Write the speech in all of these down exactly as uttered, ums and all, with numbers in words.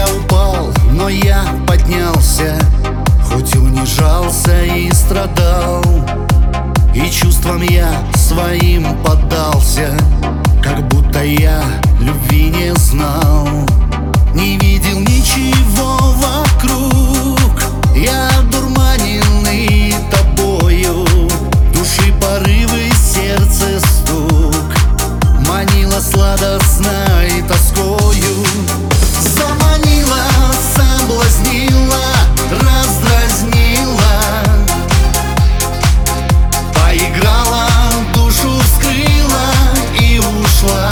Я упал, но я поднялся, хоть унижался и страдал, и чувствам я своим поддался, как будто я любви не знал. Не видел ничего вокруг, я одурманенный тобою. Души порывы, сердце стук манила сладостной тоскою. Заманила, соблазнила, раздразнила, поиграла, душу вскрыла и ушла.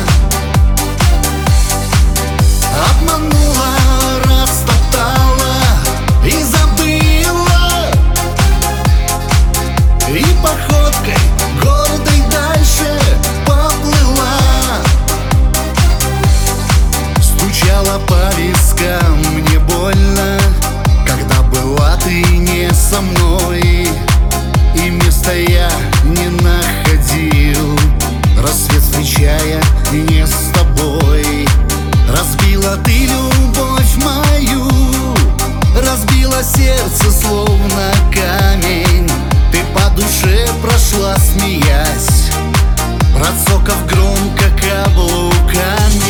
Обманула, растоптала и забыла, и походкой гордой дальше поплыла. Стучала по вискам, мне больно, когда была ты не со мной, и места я не находил, рассвет встречая не с тобой. Разбила ты любовь мою, разбила сердце словно камень. Ты по душе прошла, смеясь, процокав громко каблуками.